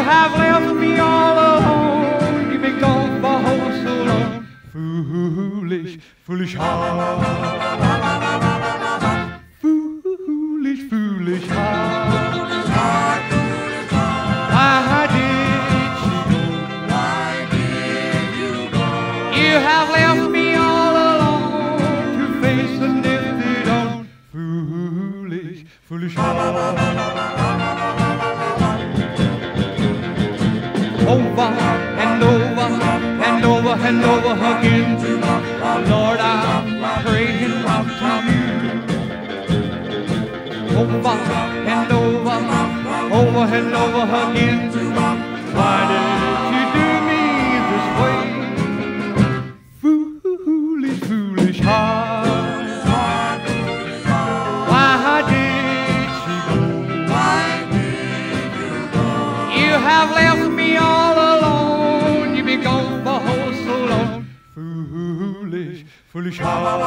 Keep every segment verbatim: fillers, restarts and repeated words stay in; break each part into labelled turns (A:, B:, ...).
A: have left me all alone. You've been gone for oh so long. Foolish, foolish heart. Foolish, foolish heart. Why did she go? Why did you go? You have left me all alone to face the nifty dawn. Foolish, foolish heart. Over and over and over and over again, Lord, I'm praying to you. Over and over, over and over again, why did you do me this way? Foolish, foolish heart. Why did she go? Why did you go? You have left me all alone. You've been gone for oh so long. Foolish, foolish heart.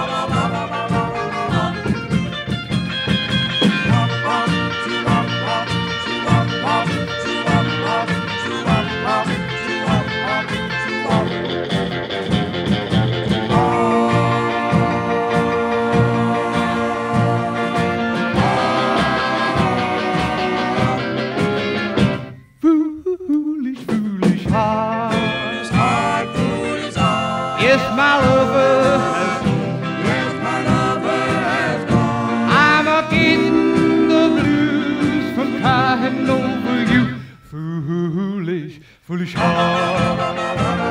A: Foolish, foolish heart. Yes, my lover has gone.
B: Yes, my lover has gone.
A: I'm a getting the blues from crying over you. Foolish, foolish heart.